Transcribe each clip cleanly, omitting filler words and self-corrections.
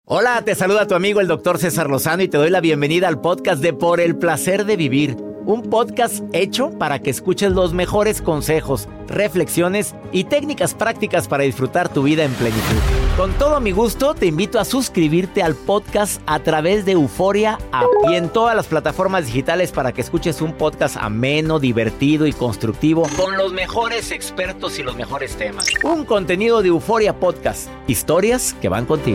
Hola, te saluda tu amigo el Dr. César Lozano y te doy la bienvenida al podcast de Por el Placer de Vivir. Un podcast hecho para que escuches los mejores consejos, reflexiones y técnicas prácticas para disfrutar tu vida en plenitud. Con todo mi gusto, te invito a suscribirte al podcast a través de Euforia App y en todas las plataformas digitales para que escuches un podcast ameno, divertido y constructivo con los mejores expertos y los mejores temas. Un contenido de Euforia Podcast. Historias que van contigo.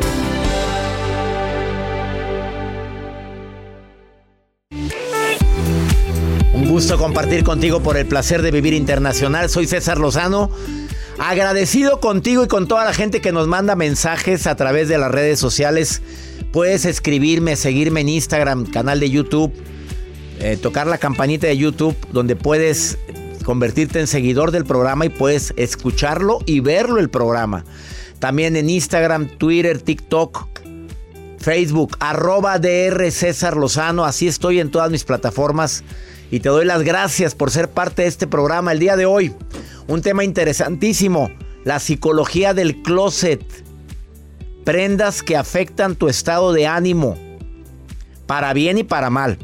Un gusto compartir contigo por el placer de vivir internacional. Soy César Lozano. Agradecido contigo y con toda la gente que nos manda mensajes a través de las redes sociales. Puedes escribirme, seguirme en Instagram, canal de YouTube, tocar la campanita de YouTube, donde puedes convertirte en seguidor del programa y puedes escucharlo y verlo el programa. También en Instagram, Twitter, TikTok, Facebook, @DR César Lozano. Así estoy en todas mis plataformas. Y te doy las gracias por ser parte de este programa. El día de hoy, un tema interesantísimo, la psicología del closet. Prendas que afectan tu estado de ánimo, para bien y para mal.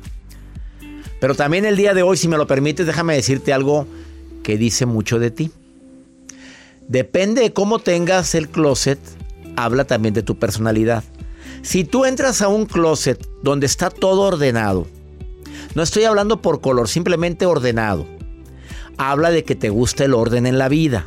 Pero también el día de hoy, si me lo permites, déjame decirte algo que dice mucho de ti. Depende de cómo tengas el closet, habla también de tu personalidad. Si tú entras a un closet donde está todo ordenado, no estoy hablando por color, simplemente ordenado. Habla de que te gusta el orden en la vida.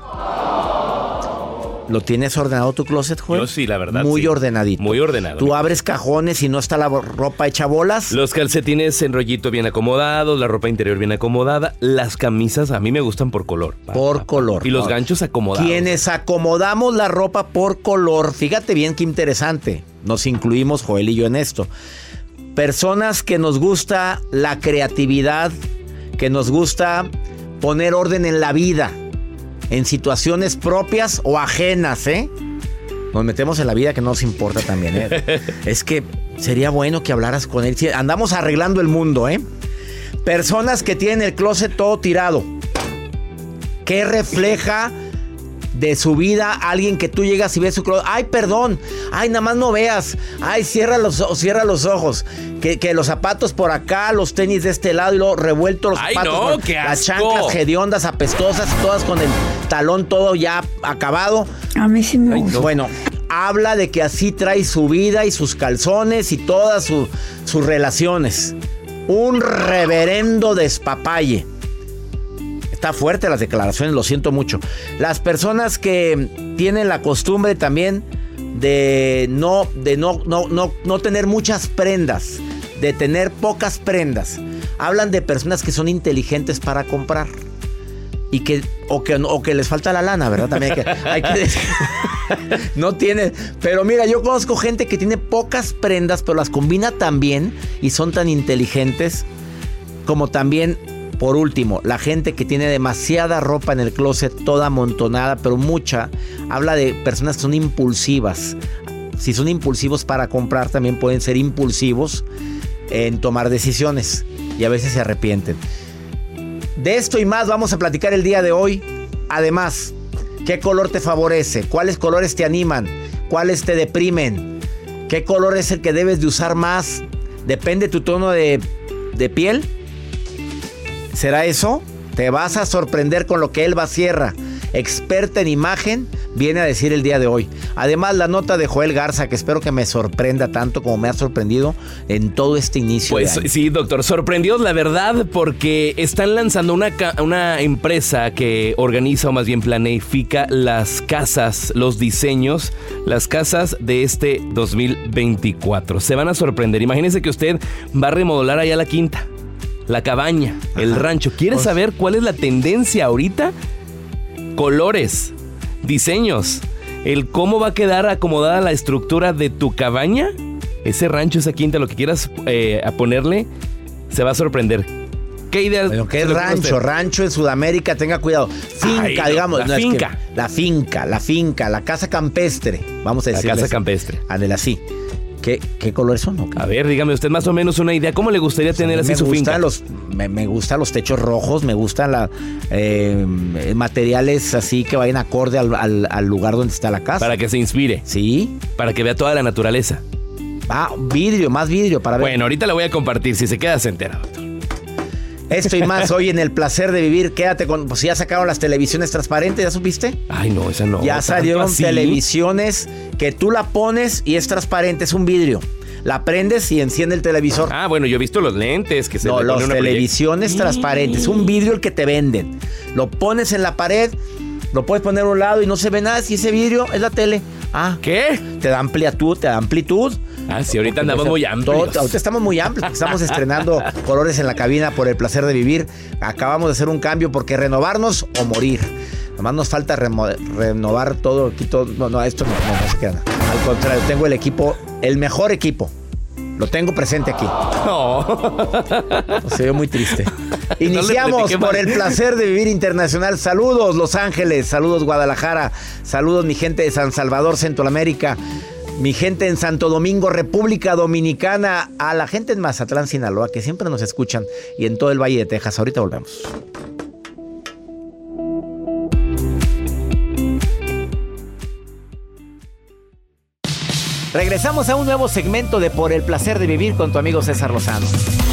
¿Lo tienes ordenado tu closet, Joel? Yo sí, la verdad. Muy sí. ordenadito. Muy ordenado. ¿Tú abres cajones y no está la ropa hecha bolas? Los calcetines en rollito bien acomodados, la ropa interior bien acomodada. Las camisas a mí me gustan por color. Por color. Y los ganchos acomodados. Quienes acomodamos la ropa por color, fíjate bien qué interesante. Nos incluimos, Joel y yo, en esto. Personas que nos gusta la creatividad, que nos gusta poner orden en la vida, en situaciones propias o ajenas, ¿eh? Nos metemos en la vida que no nos importa también, ¿eh? Es que sería bueno que hablaras con él. Andamos arreglando el mundo, ¿eh? Personas que tienen el closet todo tirado. ¿Qué refleja de su vida alguien que tú llegas y ves su closet? Ay, perdón. Ay, nada más no veas. Ay, cierra los ojos. Que los zapatos por acá, los tenis de este lado y luego revueltos los Ay, zapatos. no, qué las asco. chanclas hediondas, apestosas, todas con el talón todo ya acabado. A mí sí me gusta. Bueno, habla de que así trae su vida y sus calzones y todas sus relaciones. Un reverendo despapalle. Está fuerte las declaraciones, lo siento mucho. Las personas que tienen la costumbre también de no tener muchas prendas, de tener pocas prendas, hablan de personas que son inteligentes para comprar y que les falta la lana, ¿verdad? También hay que decir. No tiene, pero mira, yo conozco gente que tiene pocas prendas, pero las combina tan bien y son tan inteligentes, como también, por último, la gente que tiene demasiada ropa en el closet, toda amontonada, pero mucha. Habla de personas que son impulsivas. Si son impulsivos para comprar, también pueden ser impulsivos en tomar decisiones y a veces se arrepienten. De esto y más vamos a platicar el día de hoy. Además, ¿qué color te favorece? ¿Cuáles colores te animan? ¿Cuáles te deprimen? ¿Qué color es el que debes de usar más? ¿Depende tu tono de piel? ¿Será eso? Te vas a sorprender con lo que Elba Sierra, experta en imagen, viene a decir el día de hoy. Además, la nota de Joel Garza, que espero que me sorprenda tanto como me ha sorprendido en todo este inicio de año. Sí, doctor, sorprendidos la verdad, porque están lanzando una empresa que organiza, o más bien planifica las casas, los diseños, las casas de este 2024. Se van a sorprender. Imagínense que usted va a remodelar allá la quinta, la cabaña, el rancho. ¿Quieres saber cuál es la tendencia ahorita? Colores, diseños, el cómo va a quedar acomodada la estructura de tu cabaña, ese rancho, esa quinta, lo que quieras ponerle, se va a sorprender. ¿Qué idea? Bueno, ¿qué es rancho? Rancho en Sudamérica, tenga cuidado. Finca, digamos. La finca. La finca, la casa campestre, vamos a decir. La casa campestre. Ándale, así. ¿Qué colores son? ¿O qué? A ver, dígame usted más o menos una idea. ¿Cómo le gustaría tener así su finca? Me gustan los techos rojos, me gustan materiales así que vayan acorde al lugar donde está la casa. Para que se inspire. Sí. Para que vea toda la naturaleza. Más vidrio para ver. Bueno, ahorita la voy a compartir, si se queda se entera, doctor. Esto y más hoy en El Placer de Vivir. Quédate con... Pues ya sacaron las televisiones transparentes, ¿ya supiste? Ay, no, esa no. Ya salieron televisiones que tú la pones y es transparente, es un vidrio. La prendes y enciende el televisor. Ah, bueno, yo he visto los lentes que se le pone los una televisiones transparentes, un vidrio el que te venden. Lo pones en la pared, lo puedes poner a un lado y no se ve nada. Si ese vidrio es la tele. ¿Qué? Te da amplitud. Sí, ahorita andamos muy amplios. Ahorita estamos muy amplios. Estamos estrenando colores en la cabina por El Placer de Vivir. Acabamos de hacer un cambio porque renovarnos o morir. Nomás nos falta renovar todo. No, esto no se queda. Al contrario, tengo el mejor equipo. Lo tengo presente aquí. No. Se ve muy triste. Iniciamos por El Placer de Vivir Internacional. Saludos Los Ángeles, saludos Guadalajara, saludos mi gente de San Salvador, Centroamérica, mi gente en Santo Domingo, República Dominicana, a la gente en Mazatlán, Sinaloa, que siempre nos escuchan, y en todo el Valle de Texas. Ahorita volvemos. Regresamos a un nuevo segmento de Por el Placer de Vivir con tu amigo César Lozano.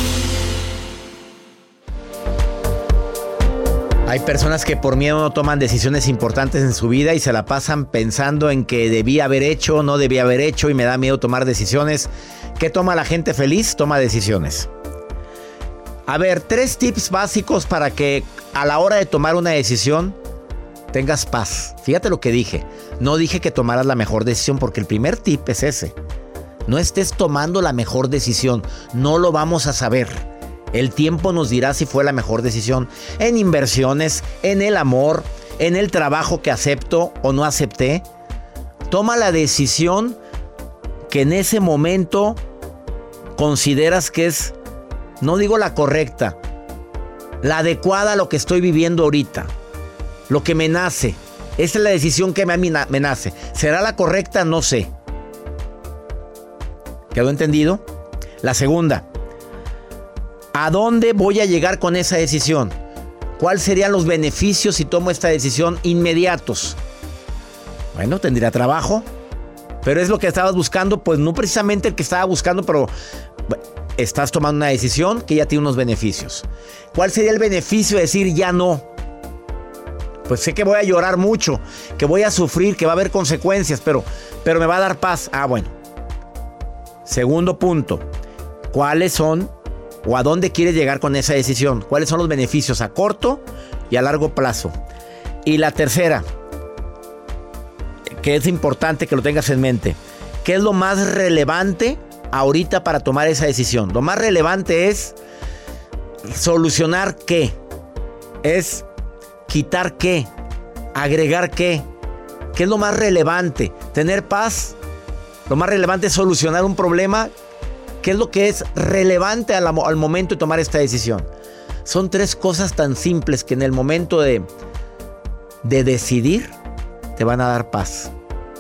Hay personas que por miedo no toman decisiones importantes en su vida y se la pasan pensando en que debía haber hecho, no debía haber hecho y me da miedo tomar decisiones. ¿Qué toma la gente feliz? Toma decisiones. A ver, 3 tips básicos para que a la hora de tomar una decisión tengas paz. Fíjate lo que dije. No dije que tomaras la mejor decisión porque el primer tip es ese. No estés tomando la mejor decisión. No lo vamos a saber. El tiempo nos dirá si fue la mejor decisión. En inversiones, en el amor, en el trabajo que acepto o no acepté. Toma la decisión que en ese momento consideras que es, no digo la correcta, la adecuada a lo que estoy viviendo ahorita. Lo que me nace. Esa es la decisión que me nace. ¿Será la correcta? No sé. ¿Quedó entendido? La segunda. ¿A dónde voy a llegar con esa decisión? ¿Cuáles serían los beneficios si tomo esta decisión inmediatos? Bueno, tendría trabajo. ¿Pero es lo que estabas buscando? Pues no precisamente el que estaba buscando, pero estás tomando una decisión que ya tiene unos beneficios. ¿Cuál sería el beneficio de decir ya no? Pues sé que voy a llorar mucho, que voy a sufrir, que va a haber consecuencias, pero me va a dar paz. Bueno. Segundo punto. ¿Cuáles son o a dónde quieres llegar con esa decisión? ¿Cuáles son los beneficios a corto y a largo plazo? Y la tercera, que es importante que lo tengas en mente. ¿Qué es lo más relevante ahorita para tomar esa decisión? Lo más relevante es solucionar qué. Es quitar qué, agregar qué. ¿Qué es lo más relevante? ¿Tener paz? Lo más relevante es solucionar un problema. ¿Qué es lo que es relevante al momento de tomar esta decisión? Son 3 cosas tan simples que en el momento de decidir te van a dar paz.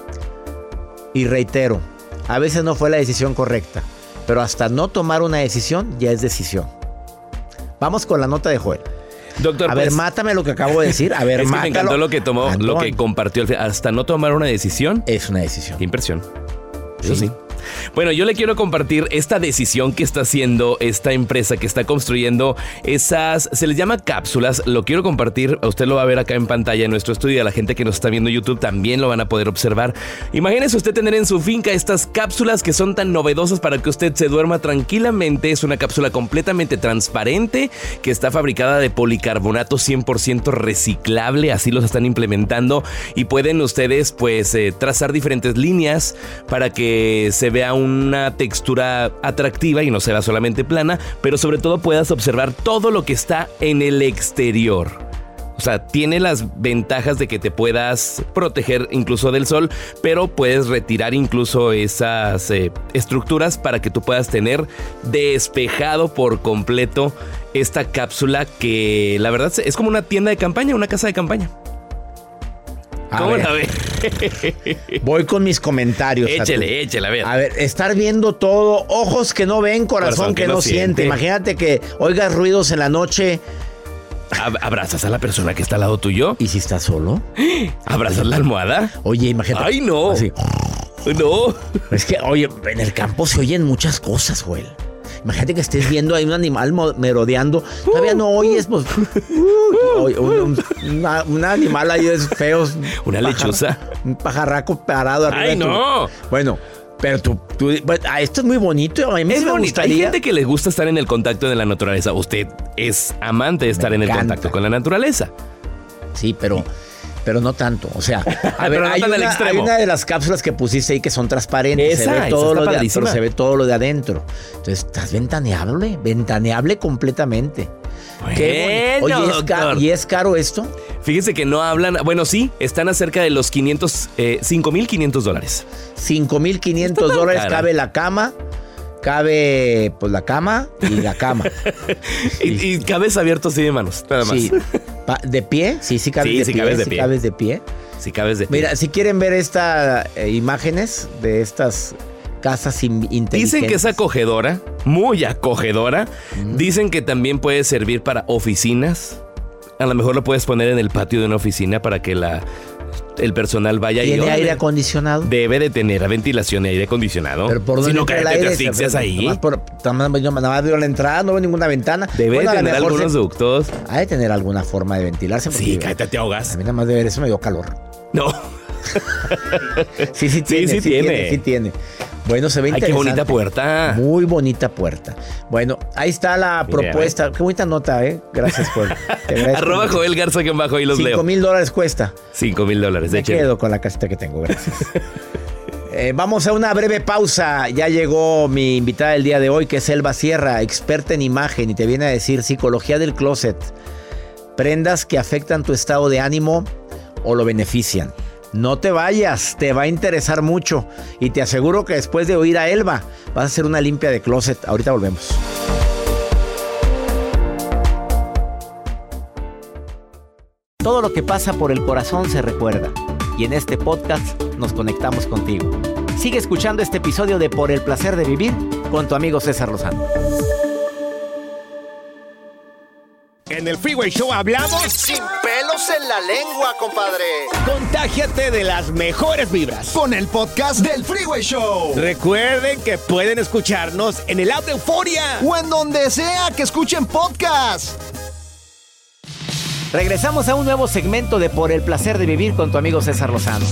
Y reitero, a veces no fue la decisión correcta, pero hasta no tomar una decisión ya es decisión. Vamos con la nota de Joel. Doctor, a ver, mátame lo que acabo de decir. A ver, es que mátalo. me encantó lo que compartió. Hasta no tomar una decisión. Es una decisión. Qué impresión. Eso sí. Bueno, yo le quiero compartir esta decisión que está haciendo esta empresa que está construyendo se les llama cápsulas. Lo quiero compartir, usted lo va a ver acá en pantalla en nuestro estudio, a la gente que nos está viendo en YouTube también lo van a poder observar. Imagínese usted tener en su finca estas cápsulas que son tan novedosas para que usted se duerma tranquilamente. Es una cápsula completamente transparente que está fabricada de policarbonato 100% reciclable, así los están implementando y pueden ustedes pues trazar diferentes líneas para que se vea una textura atractiva y no se vea solamente plana, pero sobre todo puedas observar todo lo que está en el exterior. O sea, tiene las ventajas de que te puedas proteger incluso del sol, pero puedes retirar incluso esas estructuras para que tú puedas tener despejado por completo esta cápsula que la verdad es como una tienda de campaña, una casa de campaña. ¿Cómo la ve? Voy con mis comentarios. Échale, a ver. A ver, estar viendo todo, ojos que no ven, corazón que no siente. Imagínate que oigas ruidos en la noche. ¿Abrazas a la persona que está al lado tuyo? ¿Y si estás solo? ¿Abrazas la almohada? Oye, imagínate. ¡Ay, no! Así. No. Es que, oye, en el campo se oyen muchas cosas, Joel. Imagínate que estés viendo ahí un animal merodeando. Todavía no oyes, pues. Un animal ahí es feo. Una lechuza. Un pajarraco parado arriba. ¡Ay, no! Bueno, pero esto es muy bonito. A mí es me bonito. gustaría. Hay gente que les gusta estar en el contacto de la naturaleza. Usted es amante de estar en el contacto con la naturaleza. Sí, pero no tanto. O sea, a ver, no hay una de las cápsulas que pusiste ahí que son transparentes. Se ve todo lo de adentro. Entonces, estás ventaneable completamente. Bueno, oye, ¿y es caro esto? Fíjese que no hablan. Bueno, sí, están acerca de los $5,500. $5,500 cabe la cama. Cabe, pues, la cama y la cama. y cabes abiertos así de manos, nada más. Sí. ¿De pie? Sí, cabes de pie. Cabes de pie. ¿Cabes de pie? Sí, cabes de pie. Mira, si quieren ver estas imágenes de estas casas inteligentes. Dicen que es acogedora, muy acogedora. Dicen que también puede servir para oficinas. A lo mejor lo puedes poner en el patio de una oficina para que el personal vaya. ¿Tiene aire acondicionado? Debe de tener ventilación y aire acondicionado. Pero por si no, te asfixias ahí. Nada más veo la entrada, no veo ninguna ventana. Debe de tener algunos ductos. Ha de tener alguna forma de ventilarse. Sí, cállate, te ahogas. A mí nada más de ver eso me dio calor. No. Sí tiene. Bueno, se ve interesante. Qué bonita puerta. Muy bonita puerta. Bueno, ahí está la propuesta. Qué bonita nota, Gracias por... Arroba Joel Garza que bajo y los leo. $5,000 cuesta. $5,000. Me quedo con la casita que tengo, gracias. Vamos a una breve pausa. Ya llegó mi invitada del día de hoy, que es Elba Sierra, experta en imagen, y te viene a decir psicología del closet. Prendas que afectan tu estado de ánimo o lo benefician. No te vayas, te va a interesar mucho. Y te aseguro que después de oír a Elba, vas a hacer una limpia de closet. Ahorita volvemos. Todo lo que pasa por el corazón se recuerda. Y en este podcast nos conectamos contigo. Sigue escuchando este episodio de Por el Placer de Vivir con tu amigo César Lozano. En el Freeway Show hablamos sin pelos en la lengua, compadre. Contágiate de las mejores vibras con el podcast del Freeway Show. Recuerden que pueden escucharnos en el app de Euforia o en donde sea que escuchen podcast. Regresamos a un nuevo segmento de Por el Placer de Vivir con tu amigo César Lozano.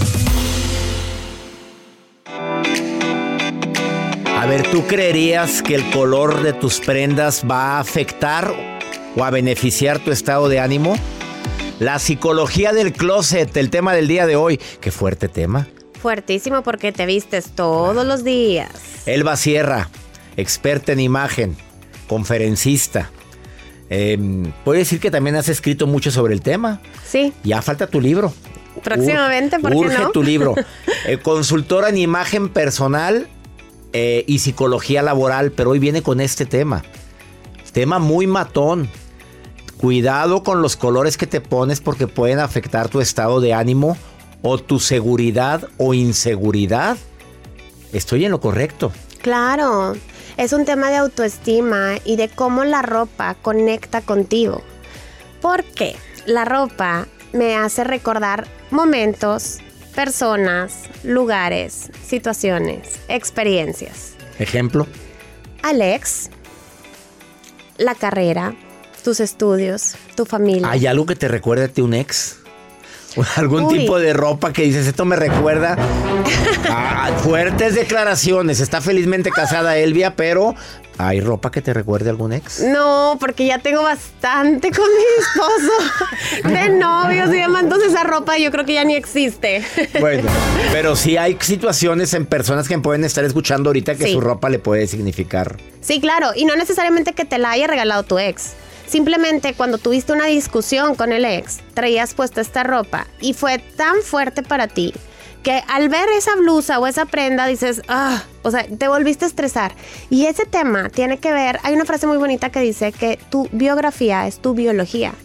A ver, ¿tú creerías que el color de tus prendas va a afectar o a beneficiar tu estado de ánimo? La psicología del closet, el tema del día de hoy. Qué fuerte tema. Fuertísimo porque te vistes todos los días. Elba Sierra, experta en imagen, conferencista. Puedo decir que también has escrito mucho sobre el tema. Sí. Ya falta tu libro. Próximamente, ¿por qué no? Urge tu libro. Consultora en imagen personal y psicología laboral, pero hoy viene con este tema. Tema muy matón. Cuidado con los colores que te pones porque pueden afectar tu estado de ánimo o tu seguridad o inseguridad. ¿Estoy en lo correcto? Claro. Es un tema de autoestima y de cómo la ropa conecta contigo. Porque la ropa me hace recordar momentos, personas, lugares, situaciones, experiencias. ¿Ejemplo? Alex, la carrera, tus estudios, tu familia. ¿Hay algo que te recuerde a ti un ex? ¿Algún tipo de ropa que dices, esto me recuerda a fuertes declaraciones? Está felizmente casada Elvia, pero ¿hay ropa que te recuerde a algún ex? No, porque ya tengo bastante con mi esposo de novios y demás. Entonces esa ropa yo creo que ya ni existe. Bueno, pero sí hay situaciones en personas que pueden estar escuchando ahorita que su ropa le puede significar. Sí, claro, y no necesariamente que te la haya regalado tu ex. Simplemente cuando tuviste una discusión con el ex, traías puesta esta ropa y fue tan fuerte para ti que al ver esa blusa o esa prenda dices, o sea, te volviste a estresar. Y ese tema tiene que ver, hay una frase muy bonita que dice que tu biografía es tu biología.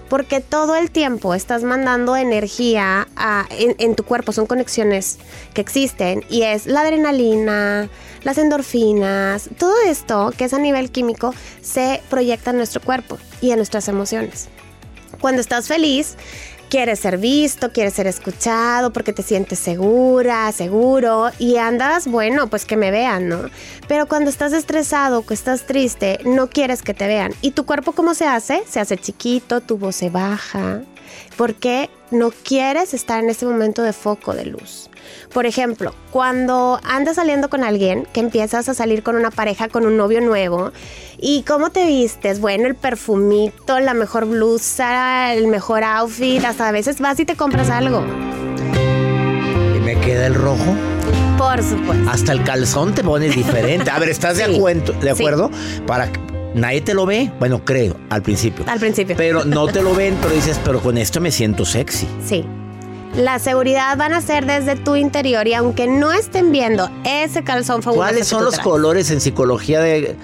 porque todo el tiempo estás mandando energía en tu cuerpo, son conexiones que existen y es la adrenalina, las endorfinas, todo esto que es a nivel químico se proyecta en nuestro cuerpo y en nuestras emociones. Cuando estás feliz, quieres ser visto, quieres ser escuchado porque te sientes segura, seguro y andas, bueno, pues que me vean, ¿no? Pero cuando estás estresado, que estás triste, no quieres que te vean. ¿Y tu cuerpo cómo se hace? Se hace chiquito, tu voz se baja, porque no quieres estar en ese momento de foco de luz. Por ejemplo, cuando andas saliendo con alguien, que empiezas a salir con una pareja, con un novio nuevo, ¿y cómo te vistes? Bueno, el perfumito, la mejor blusa, el mejor outfit, hasta a veces vas y te compras algo. ¿Y me queda el rojo? Por supuesto. Hasta el calzón te pones diferente. A ver, ¿estás de acuerdo? Para nadie te lo ve, bueno, creo, al principio. Al principio. Pero no te lo ven, pero dices, pero con esto me siento sexy. Sí. La seguridad van a ser desde tu interior y aunque no estén viendo ese calzón fabuloso. ¿Cuáles son los colores en psicología del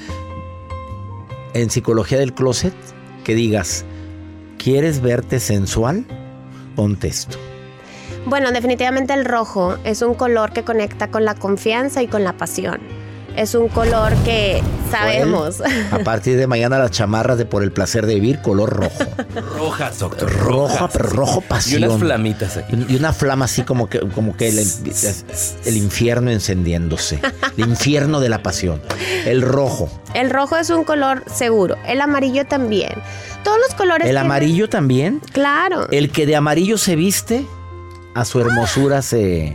closet? Que digas, ¿quieres verte sensual? Ponte esto. Bueno, definitivamente el rojo es un color que conecta con la confianza y con la pasión. Es un color que sabemos. A partir de mañana las chamarras de Por el Placer de Vivir, color rojo. Rojas, doctor. Roja, pero rojo pasión. Y unas flamitas aquí. Y una flama así como que el infierno encendiéndose. El infierno de la pasión. El rojo. El rojo es un color seguro. El amarillo también. Todos los colores. ¿El amarillo también? Claro. El que de amarillo se viste, a su hermosura se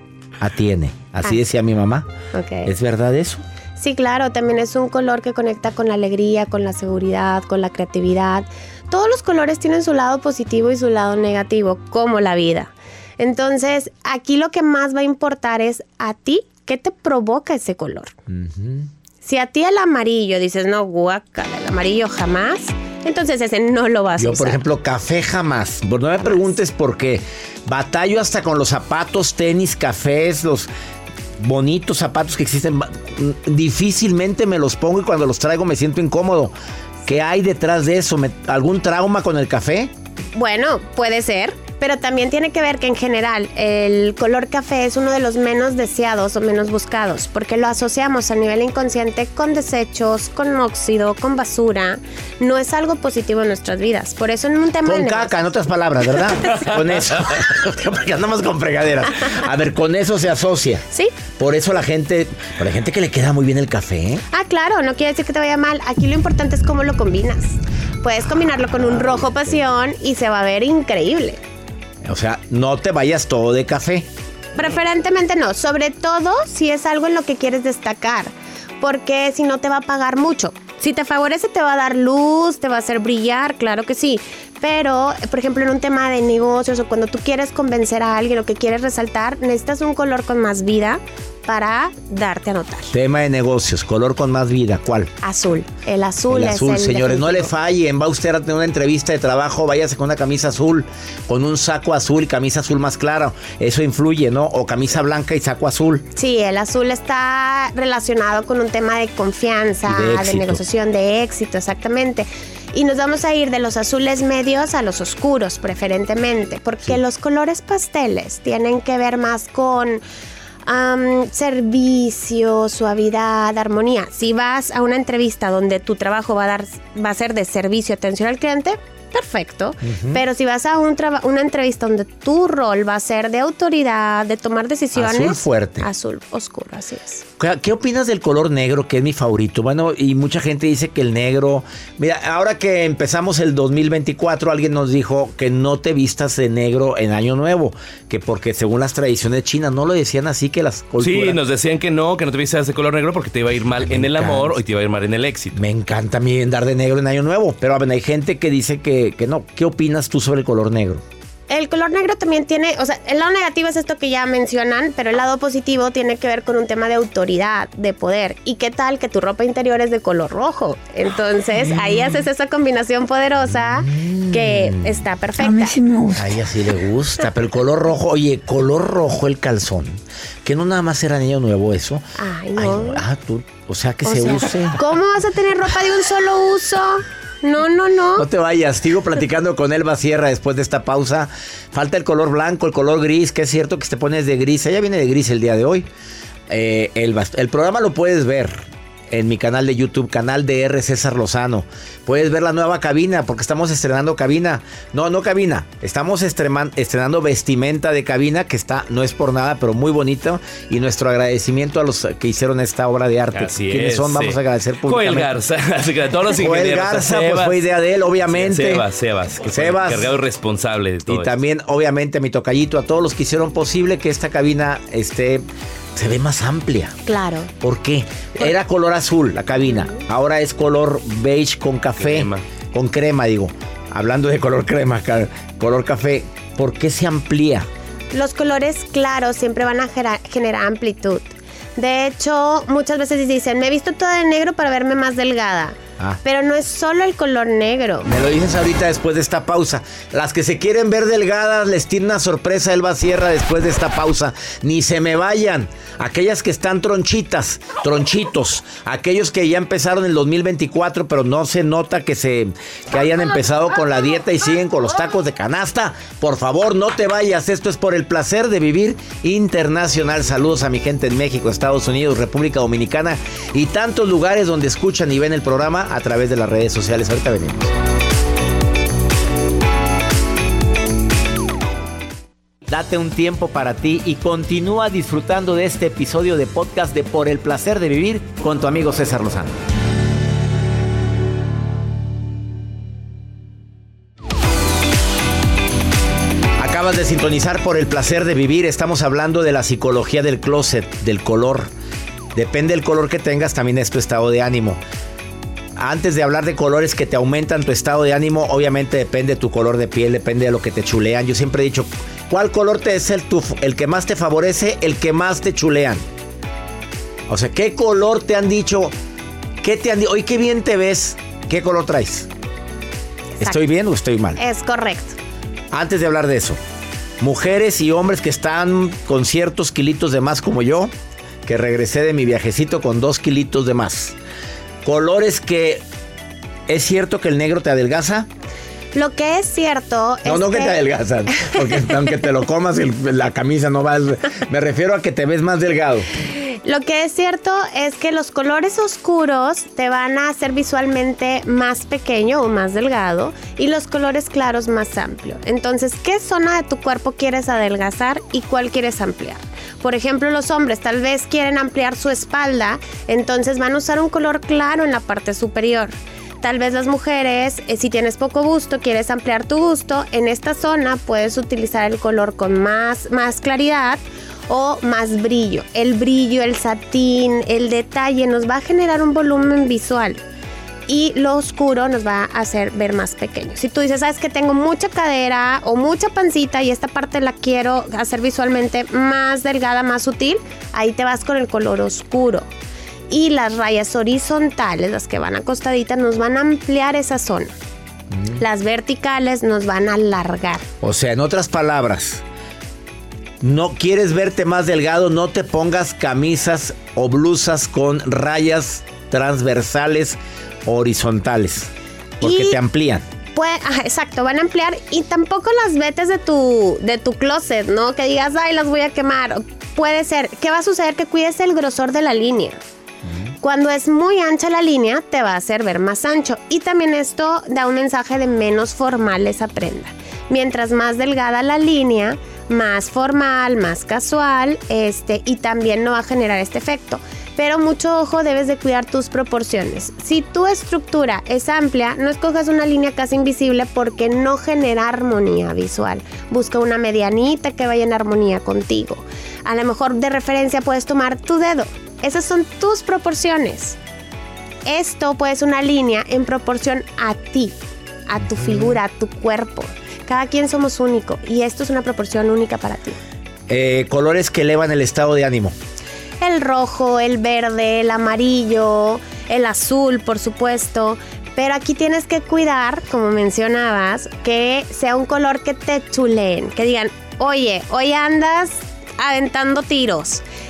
atiene. Así decía mi mamá. Okay. ¿Es verdad eso? Sí, claro. También es un color que conecta con la alegría, con la seguridad, con la creatividad. Todos los colores tienen su lado positivo y su lado negativo, como la vida. Entonces, aquí lo que más va a importar es a ti, ¿qué te provoca ese color? Uh-huh. Si a ti el amarillo dices, no, guácala, el amarillo jamás, entonces ese no lo vas a usar. Yo, por ejemplo, café jamás. No me preguntes por qué. Batallo hasta con los zapatos, tenis, cafés, los bonitos zapatos que existen. Difícilmente me los pongo y cuando los traigo me siento incómodo. ¿Qué hay detrás de eso? ¿Algún trauma con el café? Bueno, puede ser. Pero también tiene que ver que en general el color café es uno de los menos deseados o menos buscados porque lo asociamos a nivel inconsciente con desechos, con óxido, con basura. No es algo positivo en nuestras vidas. Por eso en un tema con caca, en otras palabras, ¿verdad? Con eso. Porque andamos con fregaderas. A ver, con eso se asocia. Sí. Por eso la gente que le queda muy bien el café, ¿eh? Ah, claro, no quiere decir que te vaya mal. Aquí lo importante es cómo lo combinas. Puedes combinarlo con un rojo pasión y se va a ver increíble. O sea, no te vayas todo de café. Preferentemente no, sobre todo si es algo en lo que quieres destacar, porque si no te va a pagar mucho. Si te favorece te va a dar luz, te va a hacer brillar, claro que sí. Pero, por ejemplo, en un tema de negocios o cuando tú quieres convencer a alguien o que quieres resaltar, necesitas un color con más vida para darte a notar. Tema de negocios, color con más vida, ¿cuál? Azul. El azul es azul, el señores, definitivo. no le fallen. Va usted a tener una entrevista de trabajo, váyase con una camisa azul, con un saco azul y camisa azul más clara. Eso influye, ¿no? O camisa blanca y saco azul. Sí, el azul está relacionado con un tema de confianza, de negociación, de éxito, exactamente. Y nos vamos a ir de los azules medios a los oscuros, preferentemente, porque los colores pasteles tienen que ver más con servicio, suavidad, armonía. Si vas a una entrevista donde tu trabajo va a ser de servicio, atención al cliente, perfecto. Uh-huh. Pero si vas a una entrevista donde tu rol va a ser de autoridad, de tomar decisiones. Azul fuerte. Azul oscuro, así es. ¿Qué opinas del color negro, que es mi favorito? Bueno, y mucha gente dice que el negro... Mira, ahora que empezamos el 2024, alguien nos dijo que no te vistas de negro en Año Nuevo, que porque según las tradiciones chinas, ¿no lo decían así que las culturas? Sí, nos decían que no te vistas de color negro porque te iba a ir mal en el amor o te iba a ir mal en el éxito. Me encanta a mí andar de negro en Año Nuevo, pero a ver, hay gente que dice que no. ¿Qué opinas tú sobre el color negro? El color negro también tiene, o sea, el lado negativo es esto que ya mencionan, pero el lado positivo tiene que ver con un tema de autoridad, de poder. ¿Y qué tal que tu ropa interior es de color rojo? Entonces, ahí haces esa combinación poderosa que está perfecta. A mí sí me gusta. A ella sí le gusta, pero el color rojo, oye, color rojo el calzón. Que no nada más era Año Nuevo eso. Ay, no. Tú, o sea, que se use. ¿Cómo vas a tener ropa de un solo uso? No te vayas, sigo platicando con Elba Sierra después de esta pausa. Falta el color blanco, el color gris, que es cierto que te pones de gris. Ella viene de gris el día de hoy. Elba, el programa lo puedes ver en mi canal de YouTube, canal de R. César Lozano. Puedes ver la nueva cabina, porque estamos estrenando cabina. No cabina. Estamos estrenando vestimenta de cabina, que no es por nada, pero muy bonito. Y nuestro agradecimiento a los que hicieron esta obra de arte. Así ¿Quiénes son? Vamos a agradecer públicamente. Joel Garza, así que todos los Joel ingenieros. Garza, pues fue idea de él, obviamente. Sebas, que fue el encargado responsable de todo. Y también, obviamente, a mi tocallito, a todos los que hicieron posible que esta cabina se ve más amplia. Claro. ¿Por qué? Era color azul la cabina. Ahora es color beige con café. Con crema, digo. Hablando de color crema, color café. ¿Por qué se amplía? Los colores claros siempre van a generar amplitud. De hecho, muchas veces dicen, me he visto toda de negro para verme más delgada. Pero no es solo el color negro. Me lo dices ahorita después de esta pausa. Las que se quieren ver delgadas, les tiene una sorpresa Elba Sierra después de esta pausa. Ni se me vayan. Aquellas que están tronchitos. Aquellos que ya empezaron en el 2024, pero no se nota que hayan empezado con la dieta y siguen con los tacos de canasta. Por favor, no te vayas. Esto es por el placer de vivir internacional. Saludos a mi gente en México, Estados Unidos, República Dominicana y tantos lugares donde escuchan y ven el programa a través de las redes sociales. Ahorita venimos. Date un tiempo para ti y continúa disfrutando de este episodio de podcast de Por el Placer de Vivir con tu amigo César Lozano. Acabas de sintonizar Por el Placer de Vivir. Estamos hablando de la psicología del closet, del color. Depende del color que tengas, también es tu estado de ánimo. Antes de hablar de colores que te aumentan tu estado de ánimo, obviamente depende de tu color de piel, depende de lo que te chulean. Yo siempre he dicho, ¿cuál color es el que más te favorece, el que más te chulean? O sea, ¿qué color te han dicho? ¿Qué te han dicho? Oye, qué bien te ves. ¿Qué color traes? Exacto. ¿Estoy bien o estoy mal? Es correcto. Antes de hablar de eso, mujeres y hombres que están con ciertos kilitos de más como yo, que regresé de mi viajecito con 2 kilitos de más. Colores que... ¿Es cierto que el negro te adelgaza? Lo que es cierto es que te adelgazan, porque aunque te lo comas la camisa no va. Me refiero a que te ves más delgado. Lo que es cierto es que los colores oscuros te van a hacer visualmente más pequeño o más delgado y los colores claros más amplio. Entonces, ¿qué zona de tu cuerpo quieres adelgazar y cuál quieres ampliar? Por ejemplo, los hombres tal vez quieren ampliar su espalda, entonces van a usar un color claro en la parte superior. Tal vez las mujeres, si tienes poco busto, quieres ampliar tu busto, en esta zona puedes utilizar el color con más claridad o más brillo. El brillo, el satín, el detalle nos va a generar un volumen visual y lo oscuro nos va a hacer ver más pequeño. Si tú dices, sabes que tengo mucha cadera o mucha pancita y esta parte la quiero hacer visualmente más delgada, más sutil, ahí te vas con el color oscuro. Y las rayas horizontales, las que van acostaditas, nos van a ampliar esa zona. Las verticales nos van a alargar. O sea, en otras palabras, no quieres verte más delgado, no te pongas camisas o blusas con rayas transversales o horizontales, porque te amplían. Exacto, van a ampliar y tampoco las vetes de tu closet, ¿no? Que digas, ay, las voy a quemar. Puede ser, ¿qué va a suceder? Que cuides el grosor de la línea. Cuando es muy ancha la línea, te va a hacer ver más ancho. Y también esto da un mensaje de menos formal esa prenda. Mientras más delgada la línea, más formal, más casual, y también no va a generar este efecto. Pero mucho ojo, debes de cuidar tus proporciones. Si tu estructura es amplia, no escojas una línea casi invisible porque no genera armonía visual. Busca una medianita que vaya en armonía contigo. A lo mejor de referencia puedes tomar tu dedo. Esas son tus proporciones. Esto puede ser una línea en proporción a ti, a tu figura, a tu cuerpo. Cada quien somos único y esto es una proporción única para ti. Colores que elevan el estado de ánimo. El rojo, el verde, el amarillo, el azul, por supuesto. Pero aquí tienes que cuidar, como mencionabas, que sea un color que te chuleen. Que digan, oye, hoy andas aventando tiros.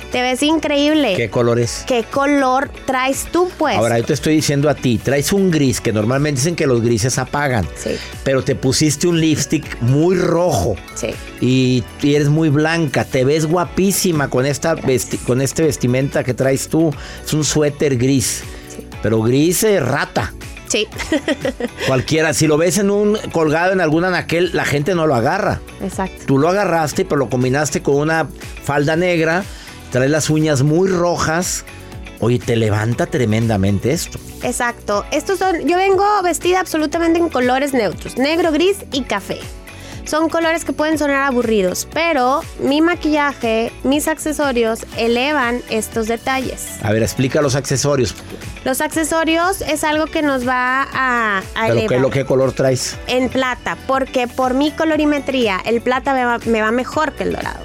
Te ves increíble. ¿Qué color es? ¿Qué color traes tú, pues? Ahora, yo te estoy diciendo a ti, traes un gris, que normalmente dicen que los grises apagan. Sí. Pero te pusiste un lipstick muy rojo. Sí. Y eres muy blanca. Te ves guapísima con esta con este vestimenta que traes tú. Es un suéter gris. Sí. Pero gris rata. Sí. Cualquiera. Si lo ves colgado en algún anaquel, la gente no lo agarra. Exacto. Tú lo agarraste, pero lo combinaste con una falda negra. Traes las uñas muy rojas. Oye, te levanta tremendamente esto. Exacto. Yo vengo vestida absolutamente en colores neutros. Negro, gris y café. Son colores que pueden sonar aburridos, pero mi maquillaje, mis accesorios elevan estos detalles. A ver, explica los accesorios. Los accesorios es algo que nos va a elevar. ¿Qué color traes? En plata, porque por mi colorimetría, el plata me va mejor que el dorado.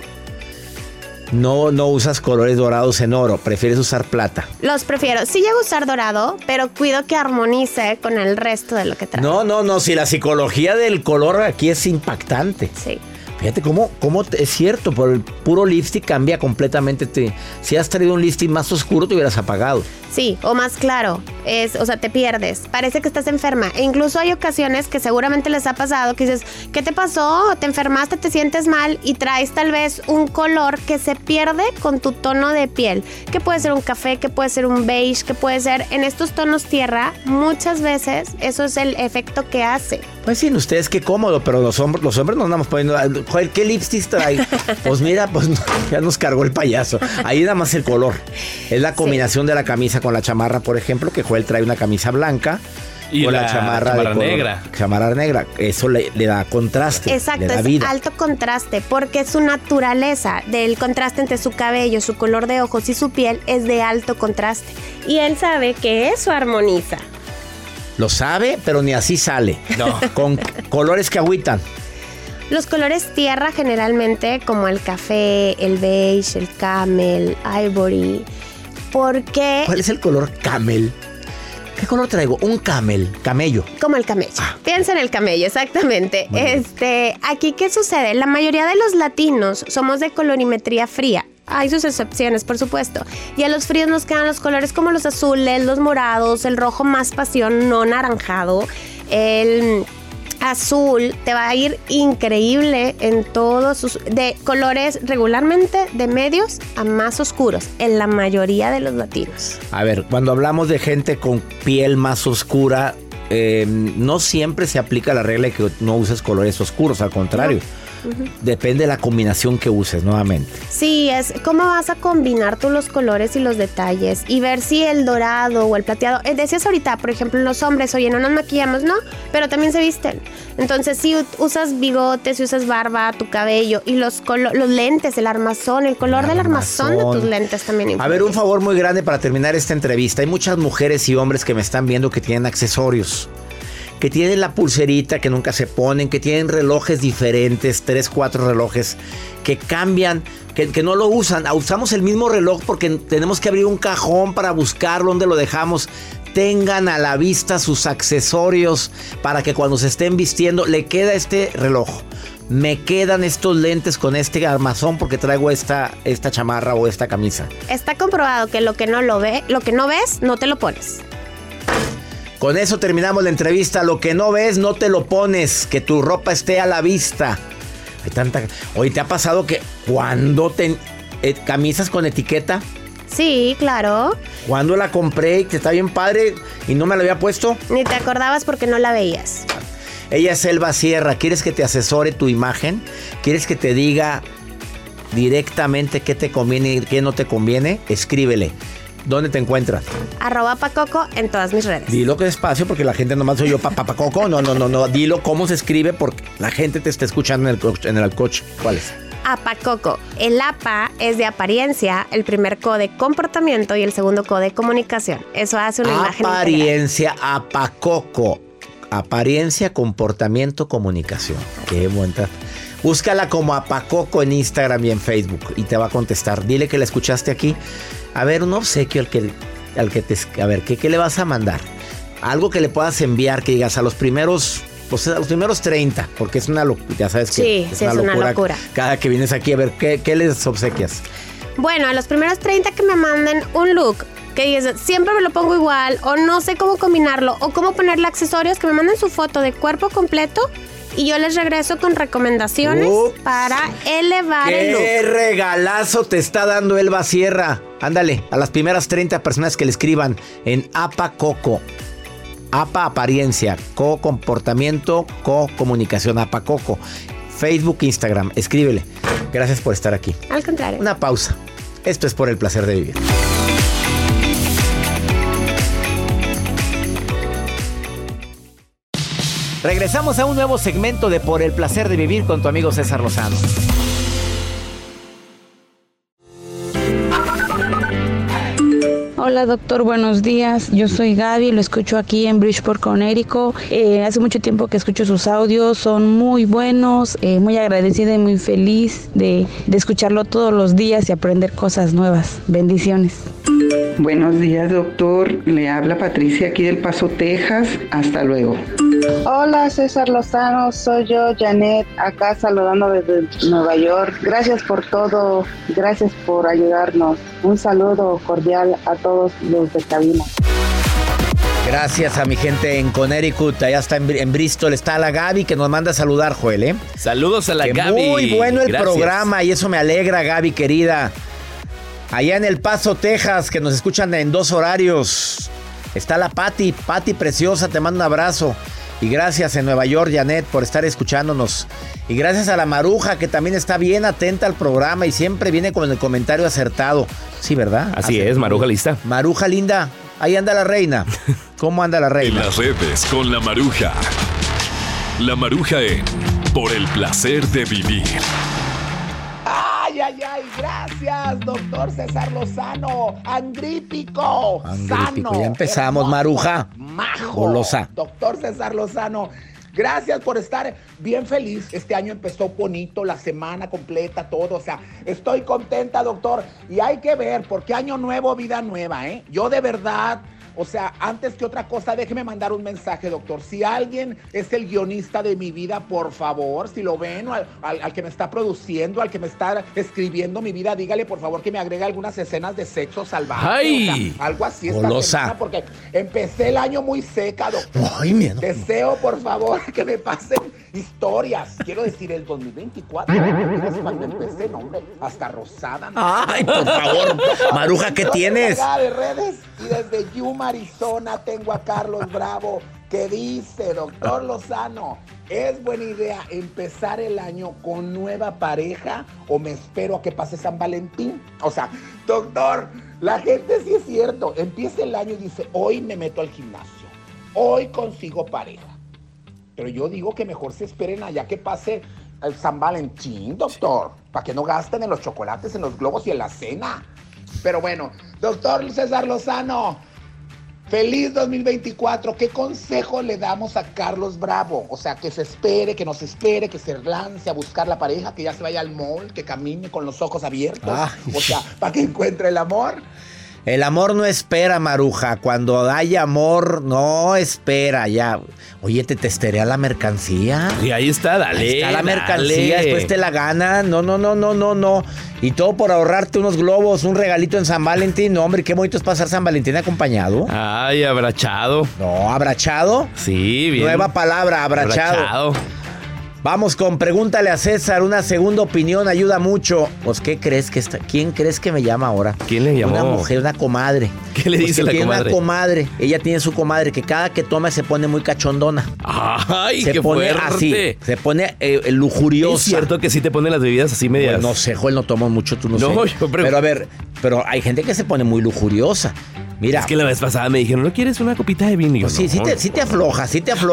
No usas colores dorados en oro, prefieres usar plata. Los prefiero. Sí llego a usar dorado, pero cuido que armonice con el resto de lo que traigo. No, si la psicología del color aquí es impactante. Sí. Fíjate cómo es cierto, por el puro lipstick cambia completamente. Si has traído un lipstick más oscuro, te hubieras apagado. Sí, o más claro, te pierdes, parece que estás enferma. E incluso hay ocasiones que seguramente les ha pasado que dices, ¿qué te pasó? ¿Te enfermaste? ¿Te sientes mal? Y traes tal vez un color que se pierde con tu tono de piel, que puede ser un café, que puede ser un beige, que puede ser en estos tonos tierra. Muchas veces eso es el efecto que hace. Pues sí, ustedes qué cómodo, pero los hombres nos andamos poniendo, joder, ¿qué lipstick trae? Pues mira, ya nos cargó el payaso. Ahí nada más el color. Es la combinación de la camisa con la chamarra, por ejemplo, que Joel trae una camisa blanca y con la chamarra negra. Chamarra negra. Eso le da contraste. Exacto, le da es vida. Alto contraste, porque su naturaleza del contraste entre su cabello, su color de ojos y su piel es de alto contraste. Y él sabe que eso armoniza. Lo sabe, pero ni así sale. No. Con colores que agüitan. Los colores tierra generalmente, como el café, el beige, el camel, ivory. Porque... ¿Cuál es el color camel? ¿Qué color traigo? Un camello. Como el camello. Piensa en el camello, exactamente. Aquí, ¿qué sucede? La mayoría de los latinos somos de colorimetría fría. Hay sus excepciones, por supuesto. Y a los fríos nos quedan los colores como los azules, los morados, el rojo más pasión, no naranjado, el azul. Te va a ir increíble en todos sus... de colores regularmente de medios a más oscuros, en la mayoría de los latinos. A ver, cuando hablamos de gente con piel más oscura, no siempre se aplica la regla de que no uses colores oscuros, al contrario. No. Depende de la combinación que uses nuevamente. Sí, es cómo vas a combinar tú los colores y los detalles y ver si el dorado o el plateado. Decías ahorita, por ejemplo, los hombres, oye, no nos maquillamos, ¿no? Pero también se visten. Entonces, si usas bigotes, si usas barba, tu cabello y los lentes, el armazón, el color del armazón de tus lentes también influye. A ver, un favor muy grande para terminar esta entrevista. Hay muchas mujeres y hombres que me están viendo que tienen accesorios, que tienen la pulserita que nunca se ponen, que tienen relojes diferentes, 3, 4 relojes, que cambian, que no lo usan. Usamos el mismo reloj porque tenemos que abrir un cajón para buscarlo, dónde lo dejamos. Tengan a la vista sus accesorios para que cuando se estén vistiendo, le queda este reloj. Me quedan estos lentes con este armazón porque traigo esta chamarra o esta camisa. Está comprobado que lo que no ves, no te lo pones. Con eso terminamos la entrevista. Lo que no ves, no te lo pones. Que tu ropa esté a la vista. Hay tanta... Oye, ¿te ha pasado que cuando camisas con etiqueta? Sí, claro. Cuando la compré y que está bien padre y no me la había puesto. Ni te acordabas porque no la veías. Ella es Elba Sierra. ¿Quieres que te asesore tu imagen? ¿Quieres que te diga directamente qué te conviene y qué no te conviene? Escríbele. ¿Dónde te encuentras? @pacoco en todas mis redes. Dilo que despacio porque la gente nomás soy yo, Pacoco. No. Dilo cómo se escribe porque la gente te está escuchando en el coche. ¿Cuál es? Apacoco. El APA es de apariencia, el primer co de comportamiento y el segundo co de comunicación. Eso hace una imagen Apariencia, Apacoco. Apariencia, comportamiento, comunicación. Qué buen trato. Búscala como Apacoco en Instagram y en Facebook y te va a contestar. Dile que la escuchaste aquí. A ver, un obsequio al que te... A ver, ¿qué le vas a mandar? Algo que le puedas enviar, que digas a los primeros... Pues a los primeros 30, porque es una locura, ya sabes que sí, es una locura. Cada que vienes aquí, a ver, ¿qué les obsequias? Bueno, a los primeros 30 que me manden un look que dice, siempre me lo pongo igual, o no sé cómo combinarlo, o cómo ponerle accesorios, que me manden su foto de cuerpo completo y yo les regreso con recomendaciones para elevar el look. ¡Qué regalazo te está dando Elba Sierra! Ándale, a las primeras 30 personas que le escriban en APA Coco. APA apariencia, Co comportamiento, Co comunicación, APA Coco. Facebook, Instagram, escríbele. Gracias por estar aquí. Al contrario. Una pausa. Esto es Por el Placer de Vivir. Regresamos a un nuevo segmento de Por el Placer de Vivir con tu amigo César Lozano. Hola doctor, buenos días. Yo soy Gaby, lo escucho aquí en Bridgeport, Connecticut. Hace mucho tiempo que escucho sus audios, son muy buenos, muy agradecida y muy feliz de escucharlo todos los días y aprender cosas nuevas. Bendiciones. Buenos días doctor, le habla Patricia aquí del Paso, Texas. Hasta luego. Hola César Lozano, soy yo, Janet, acá saludando desde Nueva York. Gracias por todo, gracias por ayudarnos. Un saludo cordial a todos los de cabina. Gracias a mi gente en Connecticut, allá está en Bristol, está la Gaby que nos manda a saludar, Joel, ¿eh? Saludos a la Gaby. Muy bueno el programa y eso me alegra, Gaby querida. Allá en El Paso, Texas, que nos escuchan en 2 horarios, está la Pati preciosa, te mando un abrazo. Y gracias en Nueva York, Janet, por estar escuchándonos. Y gracias a la Maruja, que también está bien atenta al programa y siempre viene con el comentario acertado. Sí, ¿verdad? Así es, Maruja lista. Maruja linda, ahí anda la reina. ¿Cómo anda la reina? En las redes con la Maruja. La Maruja en Por el Placer de Vivir. ¡Ay, ay, ay! Gracias, doctor César Lozano. Angrípico. Sano. Ya empezamos, hermoso, Maruja. Majo. Golosa. Doctor César Lozano. Gracias por estar bien feliz. Este año empezó bonito, la semana completa, todo. O sea, estoy contenta, doctor. Y hay que ver, porque año nuevo, vida nueva, ¿eh? Yo de verdad... O sea, antes que otra cosa, déjeme mandar un mensaje, doctor. Si alguien es el guionista de mi vida, por favor, si lo ven, al que me está produciendo, al que me está escribiendo mi vida, dígale, por favor, que me agregue algunas escenas de sexo salvaje. ¡Ay! O sea, algo así esta Golosa. semana, porque empecé el año muy seca, doctor. Ay, miedo. Deseo, por favor, que me pasen historias. Quiero decir, el 2024, cuando empecé, no, hombre, hasta rosada. ¿No? Ay, por favor, Maruja, ¿qué tienes? De redes, y desde Yuma, Arizona, tengo a Carlos Bravo, que dice, doctor Lozano, ¿es buena idea empezar el año con nueva pareja o me espero a que pase San Valentín? O sea, doctor, la gente sí es cierto, empieza el año y dice, hoy me meto al gimnasio, hoy consigo pareja. Pero yo digo que mejor se esperen allá que pase el San Valentín, doctor, para que no gasten en los chocolates, en los globos y en la cena. Pero bueno, doctor César Lozano, feliz 2024. ¿Qué consejo le damos a Carlos Bravo? O sea, que se espere, que no se espere, que se lance a buscar la pareja, que ya se vaya al mall, que camine con los ojos abiertos. Ay. O sea, para que encuentre el amor. El amor no espera, Maruja. Cuando hay amor, no espera ya. Oye, te testerea la mercancía. Y ahí está, dale. Ahí está la mercancía, después te la ganan. No. Y todo por ahorrarte unos globos, un regalito en San Valentín. No, hombre, qué bonito es pasar San Valentín acompañado. Ay, abrachado. No, ¿abrachado? Sí, bien. Nueva palabra, abrachado. Vamos con Pregúntale a César, una segunda opinión ayuda mucho. Pues, ¿qué crees que está? ¿Quién crees que me llama ahora? ¿Quién le llamó? Una mujer, una comadre. ¿Qué le dice la comadre? Una comadre. Ella tiene su comadre que cada que toma se pone muy cachondona. ¡Ay, se qué pone fuerte! Así, se pone lujuriosa. ¿Es cierto que sí te ponen las bebidas así medias? Pues no sé, Joel, no tomo mucho, tú no sé. Pero a ver, hay gente que se pone muy lujuriosa. Mira. Es que la vez pasada me dijeron, ¿no quieres una copita de vino? Pues sí, sí te afloja.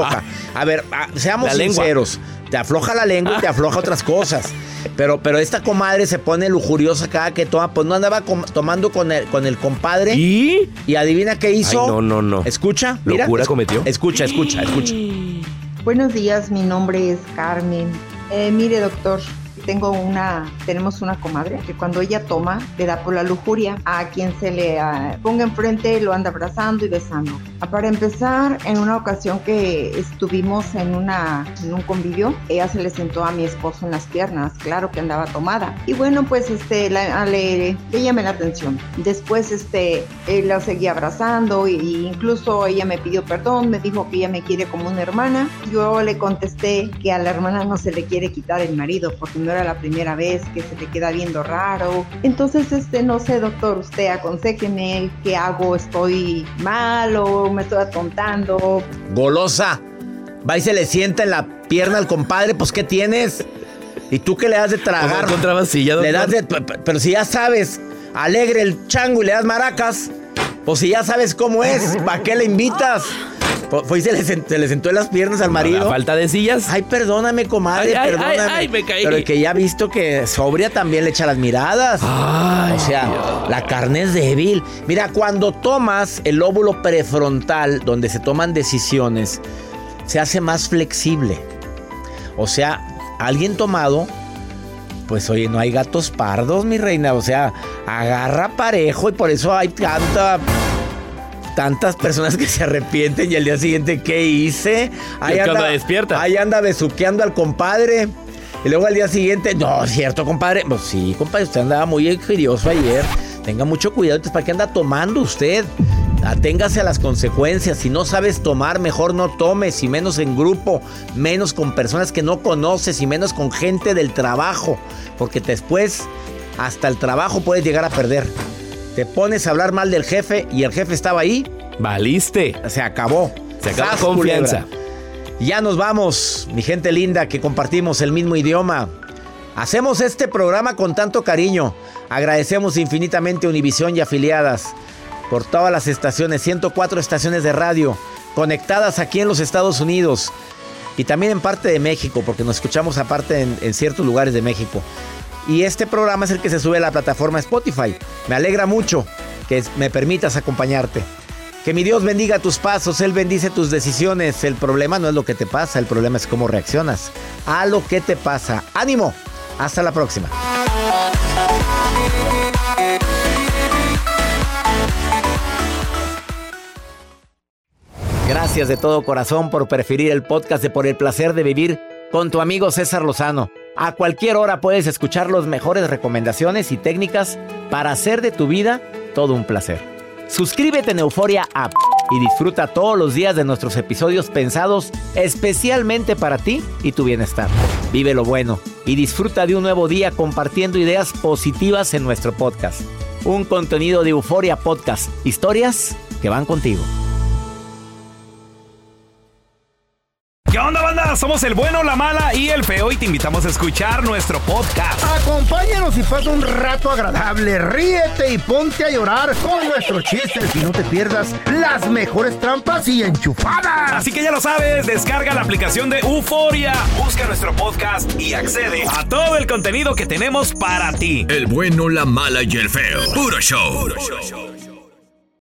A ver, seamos sinceros. Te afloja la lengua y te afloja otras cosas. Pero esta comadre se pone lujuriosa cada que toma. Pues no andaba tomando con el compadre. ¿Y adivina qué hizo. Ay, no. Escucha, mira. ¿Locura cometió? Escucha. Buenos días, mi nombre es Carmen. Mire, doctor, tenemos una comadre que cuando ella toma, le da por la lujuria. A quien se le ponga enfrente lo anda abrazando y besando. Para empezar, en una ocasión que estuvimos en un convivio, ella se le sentó a mi esposo en las piernas, claro que andaba tomada. Y bueno, pues le llamé la atención. Después la seguía abrazando e incluso ella me pidió perdón, me dijo que ella me quiere como una hermana. Yo le contesté que a la hermana no se le quiere quitar el marido porque no era la primera vez, que se le queda viendo raro. Entonces, no sé, doctor, usted aconséjeme, ¿qué hago? ¿Estoy mal o me estoy atontando? Golosa, va y se le sienta en la pierna al compadre, pues ¿qué tienes? ¿Y tú qué le das de tragar? Le das pero si ya sabes, alegre el chango y le das maracas, pues si ya sabes cómo es, ¿para qué le invitas? Fue y se le sentó en las piernas al marido. ¿A falta de sillas? Ay, perdóname, comadre, perdóname. Ay, me caí. Pero el que ya ha visto que sobria también le echa las miradas. Ay, o sea, Dios. La carne es débil. Mira, cuando tomas el lóbulo prefrontal, donde se toman decisiones, se hace más flexible. O sea, alguien tomado, pues oye, no hay gatos pardos, mi reina. O sea, agarra parejo y por eso hay tantas personas que se arrepienten y al día siguiente, ¿qué hice? Ahí anda despierta. Ahí anda besuqueando al compadre. Y luego al día siguiente, no, ¿cierto, compadre? Pues sí, compadre, usted andaba muy ingenioso ayer. Tenga mucho cuidado, entonces, ¿para qué anda tomando usted? Aténgase a las consecuencias. Si no sabes tomar, mejor no tomes, y menos en grupo, menos con personas que no conoces y menos con gente del trabajo, porque después hasta el trabajo puedes llegar a perder. Te pones a hablar mal del jefe y el jefe estaba ahí. Valiste. Se acabó. Se acabó la confianza. Ya nos vamos, mi gente linda, que compartimos el mismo idioma. Hacemos este programa con tanto cariño. Agradecemos infinitamente a Univisión y afiliadas por todas las estaciones, 104 estaciones de radio conectadas aquí en los Estados Unidos y también en parte de México, porque nos escuchamos aparte en ciertos lugares de México. Y este programa es el que se sube a la plataforma Spotify. Me alegra mucho que me permitas acompañarte. Que mi Dios bendiga tus pasos, Él bendice tus decisiones. El problema no es lo que te pasa, el problema es cómo reaccionas a lo que te pasa. ¡Ánimo! Hasta la próxima. Gracias de todo corazón por preferir el podcast de Por el Placer de Vivir con tu amigo César Lozano. A cualquier hora puedes escuchar las mejores recomendaciones y técnicas para hacer de tu vida todo un placer. Suscríbete en Euforia App y disfruta todos los días de nuestros episodios pensados especialmente para ti y tu bienestar. Vive lo bueno y disfruta de un nuevo día compartiendo ideas positivas en nuestro podcast. Un contenido de Euforia Podcast. Historias que van contigo. ¿Qué onda, banda? Somos el bueno, la mala y el feo y te invitamos a escuchar nuestro podcast. Acompáñanos y pasa un rato agradable, ríete y ponte a llorar con nuestros chistes y no te pierdas las mejores trampas y enchufadas. Así que ya lo sabes, descarga la aplicación de Euforia, busca nuestro podcast y accede a todo el contenido que tenemos para ti. El bueno, la mala y el feo. Puro show. Puro show.